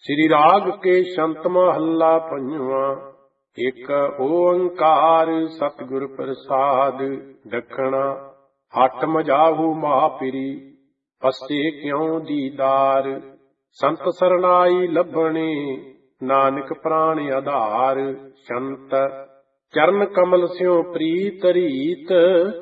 श्री राग के शंत महला पंजवा। एक ओंकार सतगुर प्रसाद दखना। हठ मजाहू महापिरी पस्से क्यों दीदार। संत सरनाई लभणे नानक प्राण आधार। संत चरण कमल स्यों प्रीत रीत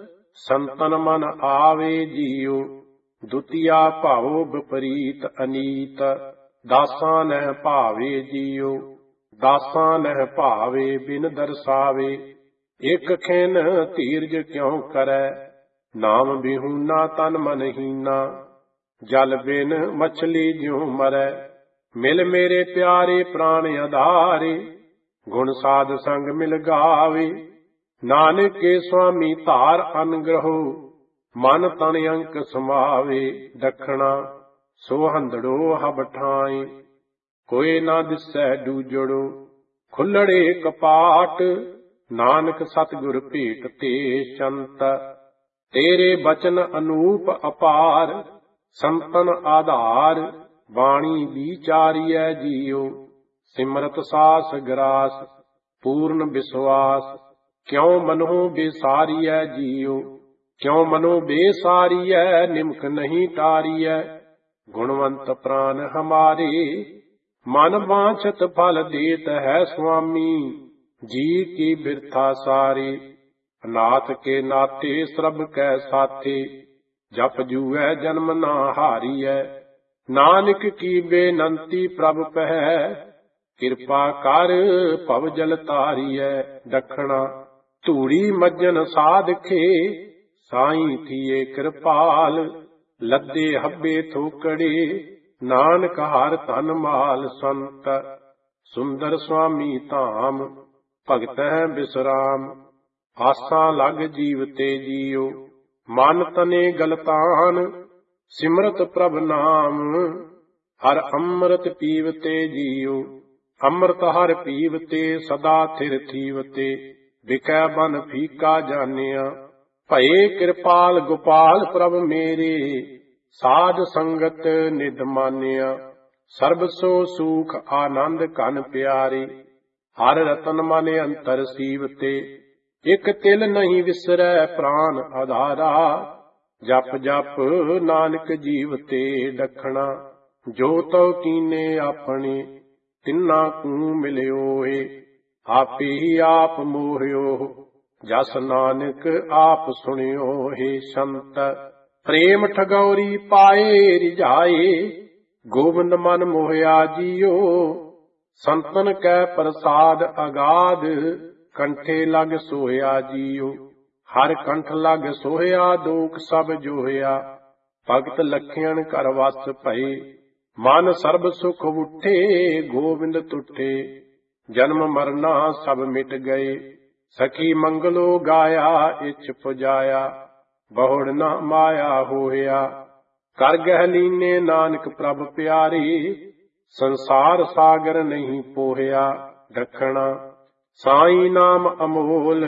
संतन मन आवे जियो। दुतिया भावो विपरीत अनीत दासा नह भावे जियो। दासा नह भावे बिन दरसावे एक खिन धीरज क्यों करे। नाम बिहूना तन मन हीना जल बिन मछली ज्यों मरै। मिल मेरे प्यारे प्राण आधारे गुण साध संग मिल गावे। नानक के स्वामी धार अनुग्रहो मन तन अंक समावे। दखना सोहंदड़ो हब ठाई कोई ना दिसै डूजड़ो। खुलड़े कपाट नानक सतगुर भेट ते संत। तेरे बचन अनूप अपार संतन आधार। बाणी विचारिय जियो सिमरत सास ग्रास। पूर्ण विश्वास क्यों मनो बेसारिय जियो। क्यों मनो बेसारिय निमक नहीं टारिय। गुणवंत प्राण हमारे मन वांछत फल देत है स्वामी। जी की बिरथा सारे अनाथ के नाते श्रब कै साथे। जप जुए जन्म ना हारिय। नानक की बेनंती प्रभ पह कृपा कर भव जल तारिय। दखना धूड़ी मज्जन साधखे साई थिए कृपाल। लद्दे हब्बे थोकड़े नानक हर धन माल। संत सुंदर स्वामी धाम भगत है विश्राम। आसा लग जीवते जियो मन तने गलतान। सिमरत प्रभ नाम हर अमृत पीवते जियो। अमृत हर पीवते सदा थिर थीवते। बिकै बन फीका जानिया भये कृपाल गोपाल प्रभ मेरे। साध संगत निध मानिया सर्ब सो सुख आनंद कन प्यारे। हर रतन मन अंतर सीवते एक तिल नहीं विसरै प्राण आधारा। जप जप नानक जीवते दखना जो तो कीने अपने तिन्ना कू मिलियोए। आपे ही आप मोहियो जस नानक आप सुनियो। हे संत प्रेम ठगौरी पाए रिझाए गोविंद मन मोहया जियो। संतन कै प्रसाद अगाध कंठे लग सोया जियो। हर कंठ लग सोया दोख सब जोया। भगत लखियन कर वस भये मन सर्ब सुख उठे। गोविंद तुठे जन्म मरना सब मिट गए। सखी मंगलो गाया इच पुजाया बहुड़ न माया होया। कर गह लीने नानक प्रभ प्यारे संसार सागर नहीं पोहया। दखना साई नाम अमोल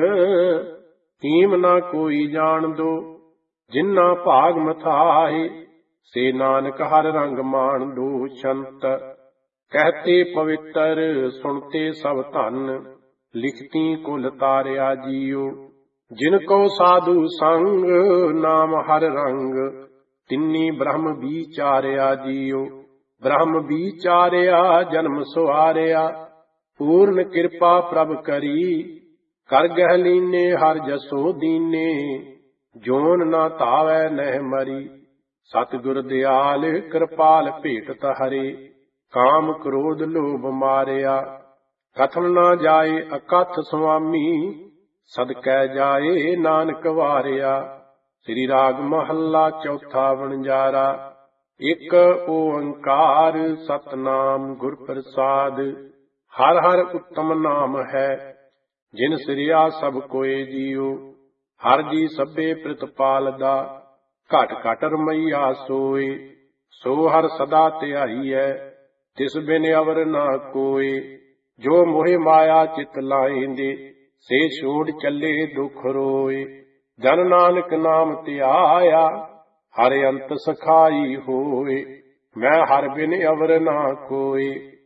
कीम ना कोई जान दो। जिन्ना भाग मथाए से नानक हर रंग मान दो। संत कहते पवित्र सुनते सब धन लिखती कुल तारिया जियो। जिनको साधु संग नाम हर रंग तिन्नी ब्रह्म विचारिया जियो। ब्रह्म विचारिया जन्म सुहारिया पूर्ण कृपा प्रभ करी। कर गह लीने हर जसो दीने जोन ना तावै नह मरी। सतगुर दयाल कृपाल भेटत हरे काम क्रोध लोभ मारिया। कथन ना जाए अकथ स्वामी सदकै जाए नानक वारिया। श्री राग महला चौथा वणजारा। एक ओंकार सतनाम गुर प्रसाद। हर हर उत्तम नाम है जिन सिरिया सब कोय जियो। हर जी सभे प्रतिपाल दा घट घट रमैया सोए। सो हर सदा ध्याई है तिस बिन अवर ना कोय। जो मोहे माया चित लाएंदे से छोड़ चले दुख रोए। जन नानक नाम त्याया हर अंत सखाई होए। मैं हर बिन अवर ना कोय।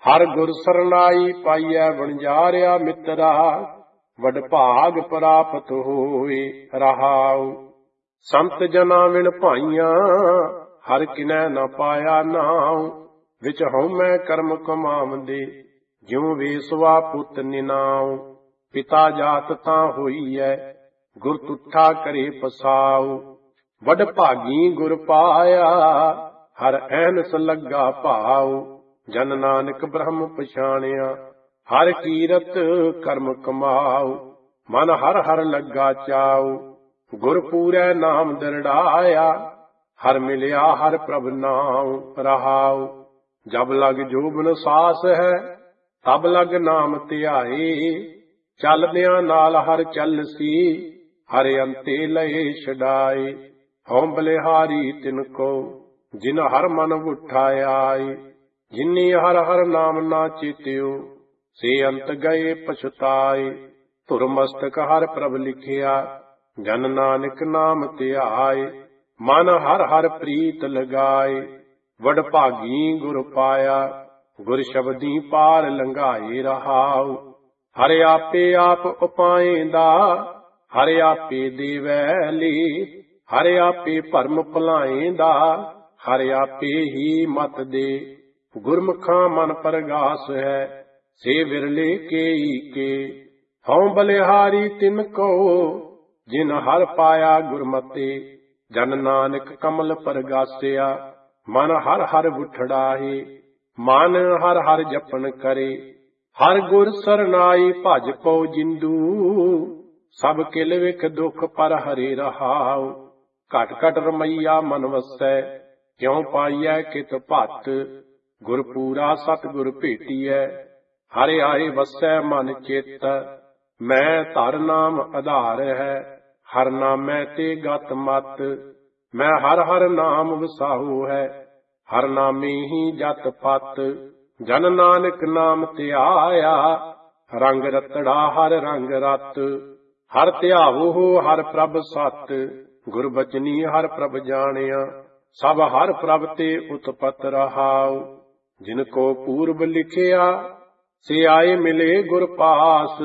ਹਰ ਗੁਰ ਸਰਨਾਈ ਪਾਈਐ ਵਣਜਾਰਿਆ ਮਿੱਤਰਾ, ਵਡ ਭਾਗ ਪ੍ਰਾਪਤ ਹੋਏ ਰਹਾਉ। ਸੰਤ ਜਨਾ ਵਿਣ ਭਾਈਆਂ, ਹਰ ਕਿਨੈ ਨ ਪਾਇਆ ਨਾਉ। ਵਿਚ ਹਉਮੈ ਕਰਮ ਕਮਾਵੰਦੇ, ਜਿਉ ਵੇਸਵਾ ਪੁੱਤ ਨਿਨਾਉ। ਪਿਤਾ ਜਾਤ ਤਾਂ ਹੋਈਐ, ਗੁਰ ਤੁਠਾ ਕਰੇ ਪਸਾਉ। ਵਡ ਭਾਗੀ ਗੁਰ ਪਾਇਆ, ਹਰ ਐਨਸ ਲੱਗਾ ਭਾਉ। ਜਨ ਨਾਨਕ ਬ੍ਰਹਮ ਪਛਾਣਿਆ, ਹਰ ਕੀਰਤ ਕਰਮ ਕਮਾਉ। ਮਨ ਹਰ ਹਰ ਲੱਗਾ ਚਾਉ, ਗੁਰ ਪੂਰੈ ਨਾਮ ਦਰੜਾਇਆ। ਹਰ ਮਿਲਿਆ ਹਰ ਪ੍ਰਭ ਨਾਉ ਰਹਾਉ। ਜਬ ਲਗ ਜੋਬਨ ਸਾਸ ਹੈ, ਤਬ ਲਗ ਨਾਮ ਧਿਆਏ। ਚੱਲਦਿਆਂ ਨਾਲ ਹਰ ਚੱਲਸੀ, ਹਰ ਅੰਤੇ ਲਏ ਛਡਾਏ। ਹਉ ਬਲਿਹਾਰੀ ਤਿਨ ਕੋ, ਜਿਨ ਹਰ ਮਨ ਉਠਾਇਆਏ। ਜਿਨੀ ਹਰ ਹਰ ਨਾਮ ਨਾ ਚੇਤਿਓ, ਸੇ ਅੰਤ ਗਏ ਪਛਤਾਏ। ਧੁਰ ਮਸਤਕ ਹਰ ਪ੍ਰਭ ਲਿਖਿਆ, ਜਨ ਨਾਨਕ ਨਾਮ ਧਿਆਏ। ਮਨ ਹਰ ਹਰ ਪ੍ਰੀਤ ਲਗਾਏ, ਵਡ ਭਾਗੀ ਗੁਰ ਪਾਇਆ। ਗੁਰ ਸ਼ਬਦੀ ਪਾਰ ਲੰਘਾਏ ਰਹਾਉ। ਹਰ ਆਪੇ ਆਪ ਉਪਾਏਂਦਾ, ਹਰ ਆਪੇ ਦੇਵੈ ਲੀ। ਹਰ ਆਪੇ ਭਰਮ ਭੁਲਾਏਂਦਾ, ਹਰ ਆਪੇ ਹੀ ਮਤ ਦੇ। ਗੁਰਮੁਖਾਂ ਮਨ ਪਰਗਾਸ ਹੈ, ਸੇ ਵਿਰਲੇ ਕੇਈ ਕੇ। ਹਉ ਬਲਿਹਾਰੀ ਤਿਨ ਕੋ, ਜਿਨ ਹਰ ਪਾਇਆ ਗੁਰਮਤੇ। ਜਨ ਨਾਨਕ ਕਮਲ ਪਰਗਾਸਿਆ, ਮਨ ਹਰ ਹਰ ਉਠੜਾਏ। ਮਨ ਹਰ ਹਰ ਜਪਨ ਕਰੇ, ਹਰ ਗੁਰ ਸਰਨਾਈ। ਭਜ ਪਉ ਜਿੰਦੂ, ਸਭ ਕਿਲ ਵਿਖ ਦੁਖ ਪਰ ਹਰੇ ਰਹਾਉ। ਘਟ ਘਟ ਰਮਈਆ ਮਨ ਵਸੈ, ਕਿਉ ਪਾਈਐ ਕਿਤ ਭਤ। ਗੁਰ ਪੂਰਾ ਸਤਿਗੁਰ ਭੇਟੀਐ, ਹਰਿ ਆਏ ਵਸੈ ਮਨ ਚਿੱਤ। ਮੈਂ ਧਰ ਨਾਮ ਆਧਾਰ ਹੈ, ਹਰ ਨਾਮੈ ਤੇ ਗਤ ਮਤ। ਮੈਂ ਹਰ ਹਰ ਨਾਮ ਵਸਾਹੂ ਹੈ, ਹਰ ਨਾਮੇ ਹੀ ਜਤ ਪਤ। ਜਨ ਨਾਨਕ ਨਾਮ ਧਿਆਇਆ, ਰੰਗ ਰਤੜਾ ਹਰ ਰੰਗ ਰਤ। ਹਰ ਧਿਆਵੋ ਹਰ ਪ੍ਰਭ ਸਤ, ਗੁਰ ਬਚਨੀ ਹਰ ਪ੍ਰਭ ਜਾਣਿਆ। ਸਭ ਹਰ ਪ੍ਰਭ ਤੇ ਉਤਪਤ ਰਹਾਉ। ਜਿਨ ਕੋ ਪੂਰਬ ਲਿਖਿਆ, ਸੇ ਆਏ ਮਿਲੇ ਗੁਰ ਪਾਸ।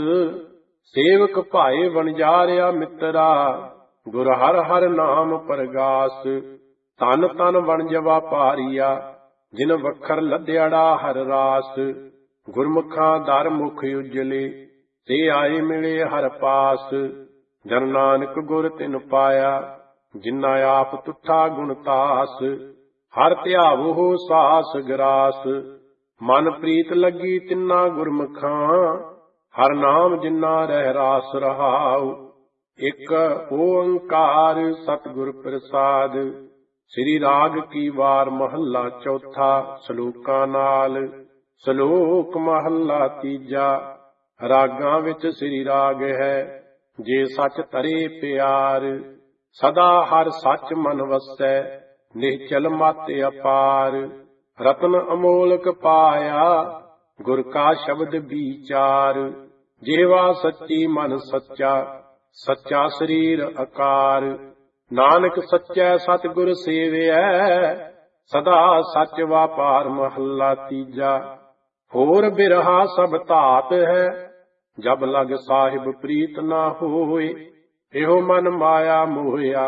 ਸੇਵਕ ਭਾਏ ਵਣਜਾਰਿਆ ਮਿੱਤਰਾ, ਗੁਰ ਹਰ ਹਰ ਨਾਮ ਪਰਗਾਸ। ਤਨ ਤਨ ਵਣਜਵਾ ਪਾਰੀਆ, ਜਿਨ ਵਖਰ ਲੱਦਿਆੜਾ ਹਰ ਰਾਸ। ਗੁਰਮੁਖਾਂ ਦਰ ਮੁਖ ਉਜਲੇ, ਤੇ ਆਏ ਮਿਲੇ ਹਰ ਪਾਸ। ਜਨ ਨਾਨਕ ਗੁਰ ਤਿਨ ਪਾਇਆ, ਜਿਨਾ ਆਪ ਤੁਠਾ ਗੁਣ ਤਾਸ। ਹਰ ਧਿਆਵੋ ਸਾਸ ਗਰਾਸ, ਮਨ ਪ੍ਰੀਤ ਲੱਗੀ ਤਿੰਨਾ ਗੁਰਮੁਖਾਂ। ਹਰ ਨਾਮ ਜਿਨਾ ਰਹਿ ਰਾਸ ਰਹਾਉ। ਇਕ ਓੰਕਾਰ ਸਤਿਗੁਰ ਪ੍ਰਸਾਦ। ਸ੍ਰੀ ਰਾਗ ਕੀ ਵਾਰ ਮਹੱਲਾ ਚੌਥਾ, ਸਲੋਕਾਂ ਨਾਲ। ਸਲੋਕ ਮਹੱਲਾ ਤੀਜਾ। ਰਾਗਾਂ ਵਿੱਚ ਸ੍ਰੀ ਰਾਗ ਹੈ, ਜੇ ਸੱਚ ਧਰੇ ਪਿਆਰ। ਸਦਾ ਹਰ ਸੱਚ ਮਨ ਵਸੈ, ਨਿਹਚਲ ਮਤ ਅਪਾਰ। ਰਤਨ ਅਮੋਲਕ ਪਾਇਆ, ਗੁਰ ਕਾ ਸ਼ਬਦ ਵਿਚਾਰ। ਜਿਹਵਾ ਸੱਚੀ ਮਨ ਸੱਚਾ, ਸੱਚਾ ਸਰੀਰ ਆਕਾਰ। ਨਾਨਕ ਸੱਚੈ ਸਤਿਗੁਰ ਸੇਵਿਐ, ਸਦਾ ਸੱਚ ਵਾਪਾਰ। ਮਹੱਲਾ ਤੀਜਾ। ਹੋਰ ਬਿਰਹਾ ਸਭ ਧਾਤ ਹੈ, ਜਬ ਲਗ ਸਾਹਿਬ ਪ੍ਰੀਤ ਨਾ ਹੋਏ। ਇਹੋ ਮਨ ਮਾਇਆ ਮੋਹਿਆ,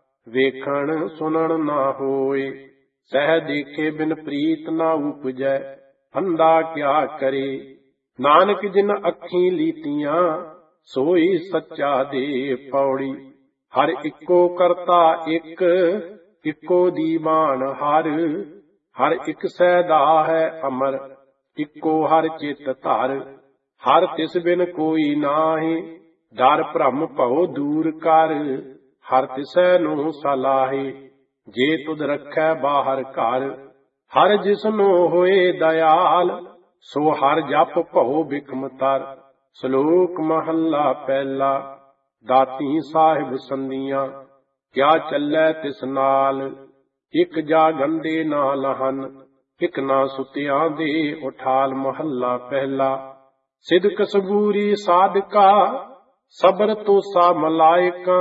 ਵੇਖਣ ਸੁਣਨ ਨਾ ਹੋਏ। ਸਹਿ ਦੇਖੇ ਬਿਨ ਪ੍ਰੀਤ ਨਾ ਉਪਜੈ, ਅੰਧਾ ਕਿਆ ਕਰੇ। ਨਾਨਕ ਜਿਨ ਅੱਖੀਂ ਲੀਤੀਆਂ, ਸੋਈ ਸੱਚਾ ਦੇ ਪੌੜੀ। ਹਰ ਇੱਕੋ ਕਰਤਾ ਇੱਕ, ਇੱਕੋ ਦੀਵਾਨ ਹਰ। ਹਰ ਇੱਕ ਸੈਦਾ ਹੈ ਅਮਰ, ਇੱਕੋ ਹਰ ਚਿਤ ਧਰ। ਹਰ ਤਿਸ ਬਿਨ ਕੋਈ ਨਾਹੀਂ, ਡਰ ਭ੍ਰਮ ਭਉ ਦੂਰ ਕਰ। ਹਰ ਤਿਸੈ ਨੂੰ ਸਲਾਹੇ, ਜੇ ਤੁਧ ਰੱਖੈ ਬਾਹਰ ਘਰ। ਹਰ ਜਿਸਨੂੰ ਹੋਏ ਦਇਆਲ, ਸੋ ਹਰ ਜਪ ਭਉ ਬਿਕਮ ਤਰ। ਸਲੋਕ ਮਹੱਲਾ ਪਹਿਲਾ। ਦਾਤੀ ਸਾਹਿਬ ਸੰਧੀਆਂ, ਕਿਆ ਚੱਲੈ ਤਿਸ ਨਾਲ। ਇਕ ਜਾ ਗੰਦੇ ਨਾ ਲਹਨ, ਇਕ ਨਾ ਸੁਤਿਆਂ ਦੇ ਉਠਾਲ। ਮਹੱਲਾ ਪਹਿਲਾ। ਸਿਦਕ ਸਬੂਰੀ ਸਾਧਕਾ, ਸਬਰ ਤੋਸਾ ਮਲਾਇਕਾ।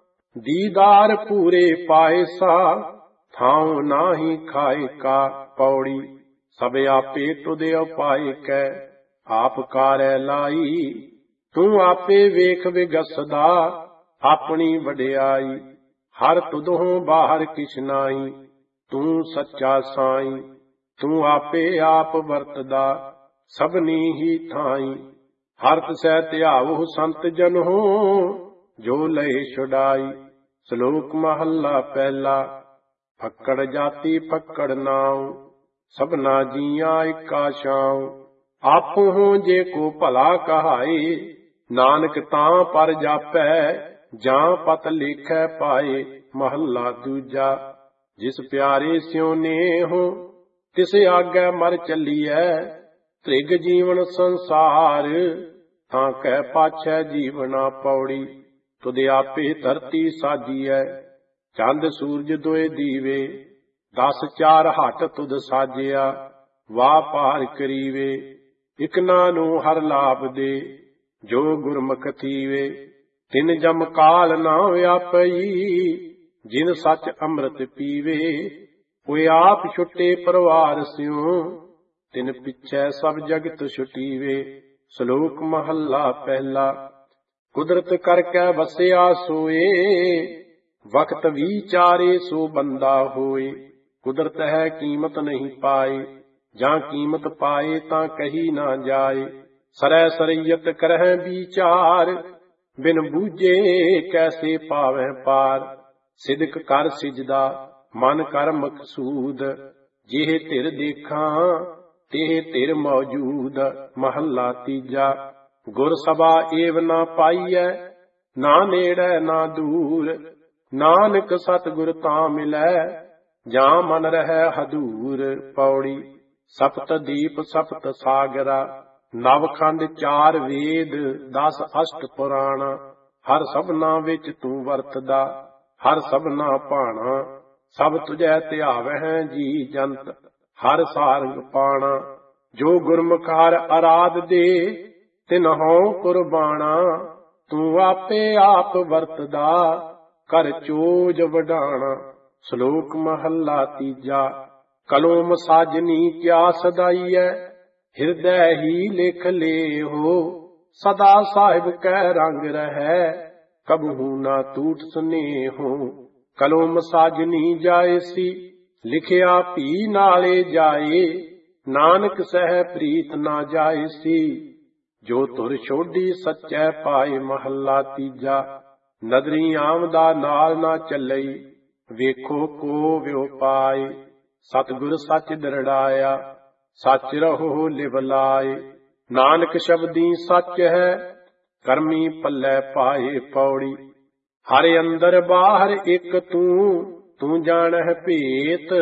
ਦੀਦਾਰ ਪੂਰੇ ਪਾਇਸਾ, ਥਾਉ ਨਾਹੀ ਖਾਇਕਾ। ਪੌੜੀ। ਸਭ ਆਪੇ ਤੁਧ ਉਪਾਇ ਕੈ, ਆਪ ਕਾਰੈ ਲਾਈ। ਤੂੰ ਆਪੇ ਵੇਖ ਵਿਗਸਦਾ, ਆਪਣੀ ਵਡਿਆਈ। ਹਰ ਤੁਧੋਂ ਬਾਹਰ ਕਿਛ ਨਾਹੀ, ਤੂੰ ਸੱਚਾ ਸਾਈ। ਤੂੰ ਆਪੇ ਆਪ ਵਰਤਦਾ, ਸਭਨੀ ਹੀ ਥਾਈ। ਹਰ ਤਿਸੈ ਧਿਆਵਹੁ ਸੰਤ ਜਨ ਹੋ, ਜੋ ਲਏ ਛੁਡਾਈ। ਸ਼ਲੋਕ ਮਹੱਲਾ ਪਹਿਲਾ। ਫੱਕੜ ਜਾਤੀ ਫੱਕੜ ਨਾਉ, ਸਭਨਾ ਜੀਆਂ ਇੱਕਾ ਛਾਉ। ਆਪੋ ਹੋ ਜੇ ਕੋ ਭਲਾ ਕਹਾਏ, ਨਾਨਕ ਤਾਂ ਪਰ ਜਾਪੈ, ਜਾਂ ਪਤ ਲੇਖੈ ਪਾਏ। ਮਹੱਲਾ ਦੂਜਾ। ਜਿਸ ਪਿਆਰੇ ਸਿਉ ਨੇਹੁ, ਤਿਸ ਆਗੈ ਮਰ ਚੱਲੀਐ। ਤ੍ਰਿਗ ਜੀਵਨ ਸੰਸਾਰ, ਤਾਂ ਕਹਿ ਪਾਛੈ ਜੀਵਨਾ ਪੌੜੀ। ਤੁਧ ਆਪੇ ਧਰਤੀ ਸਾਜੀਐ, ਚੰਦ ਸੂਰਜ ਦੋਏ ਦੀਵੇ। 10 4 ਹੱਟ ਤੁਧ ਸਾਜਿਆ, ਵਾਹ ਪਾਰ ਕਰੀਵੇ। ਇਕ ਨੂੰ ਹਰ ਲਾਭ ਦੇ, ਜੋ ਗੁਰਮੁਖ ਥੀਵੇ। ਤਿਨ ਜਮ ਕਾਲ ਨਾ ਵਿਆਪਈ, ਜਿਨ ਸੱਚ ਅੰਮ੍ਰਿਤ ਪੀਵੇ। ਕੋਈ ਆਪ ਛੁੱਟੇ ਪਰਿਵਾਰ ਸਿਉ, ਤਿਨ ਪਿਛੈ ਸਭ ਜਗਤ ਛੁਟੀਵੇ। ਸ਼ਲੋਕ ਮਹੱਲਾ ਪਹਿਲਾ। ਕੁਦਰਤ ਕਰਕੇ ਵਸਿਆ ਸੋਏ, ਵਕਤ ਵਿਚਾਰੇ ਸੋ ਬੰਦਾ ਹੋਏ। ਕੁਦਰਤ ਹੈ ਕੀਮਤ ਨਹੀਂ ਪਾਏ, ਜਾਂ ਕੀਮਤ ਪਾਏ ਤਾਂ ਕਹੀ ਨਾ ਜਾਏ। ਸਰੈ ਸਰਈਅਤ ਕਰਹਿ ਵਿਚਾਰ, ਬਿਨ ਬੂਝੇ ਕੈਸੇ ਪਾਵੈ ਪਾਰ। ਸਿਦਕ ਕਰ ਸਿਜਦਾ, ਮਨ ਕਰ ਮਕਸੂਦ। ਜਿਹੇ ਧਿਰ ਦੇਖਾਂ, ਤੇਹ ਧਿਰ ਮੌਜੂਦ। ਮਹੱਲਾ ਤੀਜਾ। ਗੁਰ ਸਭਾ ਏਵ ਨਾ ਪਾਈਐ, ਨਾ ਨੇੜੈ ਨਾ ਦੂਰ। ਨਾਨਕ ਸਤਿਗੁਰ ਤਾਂ ਮਿਲੈ, ਜਾਂ ਮਨ ਰਹਿ ਹਦੂਰ। ਪੌੜੀ। ਸਪਤ ਦੀਪ ਸਪਤ ਸਾਗਰਾ, ਨਵਖੰਡ 4 ਵੇਦ 10 ਅਸ਼ਟ ਪੁਰਾਣਾ। ਹਰ ਸਭਨਾ ਵਿੱਚ ਤੂੰ ਵਰਤਦਾ, ਹਰ ਸਭਨਾ ਭਾਣਾ। ਸਭ ਤੁਝੈ ਧਿਆਵਹਿ ਜੀ ਜੰਤ, ਹਰ ਸਾਰੰਗ ਪਾਣਾ। ਜੋ ਗੁਰਮੁਖ ਹਰਿ ਅਰਾਧ ਦੇ, ਤਿਨਹੁ ਕੁਰਬਾਣਾ। ਤੂੰ ਆਪੇ ਆਪ ਵਰਤਦਾ, ਕਰ ਚੋਜ ਵਡਾਣਾ। ਸ਼ਲੋਕ ਮਹੱਲਾ ਤੀਜਾ। ਕਲੋਮ ਸਾਜਨੀ ਕਿਆ ਸਦਾਈਐ, ਹਿਰਦੈ ਹੀ ਲਿਖ ਲੇਹੋ। ਸਦਾ ਸਾਹਿਬ ਕੈ ਰੰਗ ਰਹੈ, ਕਬਹੂ ਨਾ ਟੂਟ ਸੁਨੇਹੋ। ਕਲੋਮ ਸਾਜਨੀ ਜਾਏਸੀ, ਲਿਖਿਆ ਭੀ ਨਾਲੇ ਜਾਏ। ਨਾਨਕ ਸਹਿ ਪ੍ਰੀਤ ਨਾ ਜਾਏਸੀ, ਜੋ ਧੁਰ ਛੋਡੀ ਸੱਚੈ ਪਾਏ। ਮਹੱਲਾ ਤੀਜਾ। ਨਦਰੀ ਆਮਦਾ ਨਾਲ ਨਾ ਚੱਲਈ, ਵੇਖੋ ਕੋ ਵਿਉ ਪਾਏ। ਸਤਿਗੁਰ ਸੱਚ ਦਰੜਾਇਆ, ਸੱਚ ਰਹੋ ਲਿਵ ਲਾਏ। ਨਾਨਕ ਸ਼ਬਦੀ ਸੱਚ ਹੈ, ਕਰਮੀ ਪੱਲੇ ਪਾਏ। ਪੌੜੀ। ਹਰ ਅੰਦਰ ਬਾਹਰ ਇੱਕ ਤੂੰ ਜਾਣਹਿ ਭੇਤ।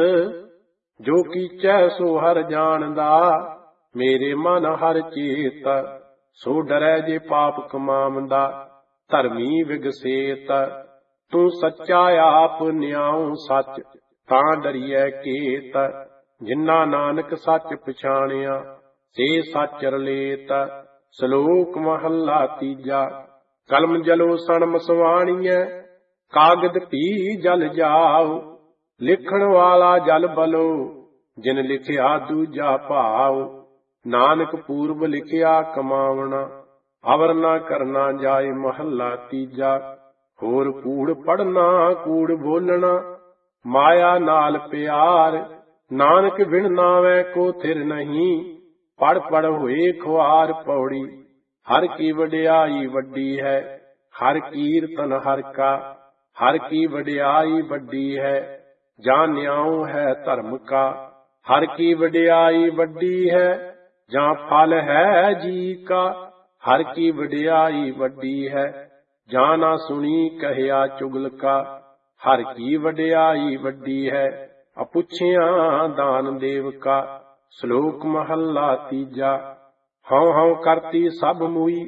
ਜੋ ਕੀਚੈ ਸੋ ਹਰ ਜਾਣਦਾ, ਮੇਰੇ ਮਨ ਹਰ ਚੇਤ। ਸੋ ਡਰੈ ਜੇ ਪਾਪ ਕਮਾਵੰਦਾ, ਧਰਮੀ ਵਿਗਸੇਤ। ਤੂੰ ਸੱਚਾ ਆਪ ਨਿਆਉ ਸੱਚ, ਤਾਂ ਡਰੀਐ ਕੇਤ। ਜਿਨਾ ਨਾਨਕ ਸੱਚ ਪਛਾਣਿਆ, ਸੇ ਸੱਚ ਰਲੇਤ। ਸ਼ਲੋਕ ਮਹੱਲਾ ਤੀਜਾ। ਕਲਮ ਜਲੋ ਸਣਮ ਸਵਾਣੀਐ, ਕਾਗਦ ਭੀ ਜਲ ਜਾਉ। ਲਿਖਣ ਵਾਲਾ ਜਲ ਬਲੋ, ਜਿਨ ਲਿਖਿਆ ਦੂਜਾ ਭਾਉ। ਨਾਨਕ ਪੂਰਬ ਲਿਖਿਆ ਕਮਾਵਣਾ, ਅਵਰ ਨਾ ਕਰਨਾ ਜਾਏ। ਮਹੱਲਾ ਤੀਜਾ। ਹੋਰ ਕੂੜ ਪੜਨਾ ਕੂੜ ਬੋਲਣਾ, ਮਾਇਆ ਨਾਲ ਪਿਆਰ। ਨਾਨਕ ਬਿਨ ਨਾਵੈ ਕੋ ਥਿਰ ਨਹੀਂ, ਪੜ ਪੜ ਹੋਏ ਖੁਆਰ। ਪੌੜੀ। ਹਰ ਕੀ ਵਡਿਆਈ ਵੱਡੀ ਹੈ, ਹਰ ਕੀਰਤਨ ਹਰ ਕਾ। ਹਰ ਕੀ ਵਡਿਆਈ ਵੱਡੀ ਹੈ, ਜਾਂ ਨਿਆਉ ਹੈ ਧਰਮ ਕਾ। ਹਰ ਕੀ ਵਡਿਆਈ ਵੱਡੀ ਹੈ, ਜਾਂ ਫਲ ਹੈ ਜੀ ਕਾ। ਹਰ ਕੀ ਵਡਿਆਈ ਵੱਡੀ ਹੈ, ਜਾਂ ਨਾ ਸੁਣੀ ਕਹਿਆ ਚੁਗਲ ਕਾ। ਹਰ ਕੀ ਵਡਿਆਈ ਵੱਡੀ ਹੈ, ਅਪੁੱਛਿਆ ਦਾਨ ਦੇਵ ਕਾ। ਸ਼ਲੋਕ ਮਹੱਲਾ ਤੀਜਾ। ਹਉ ਹਉ ਕਰਤੀ ਸਭ ਮੂਈ,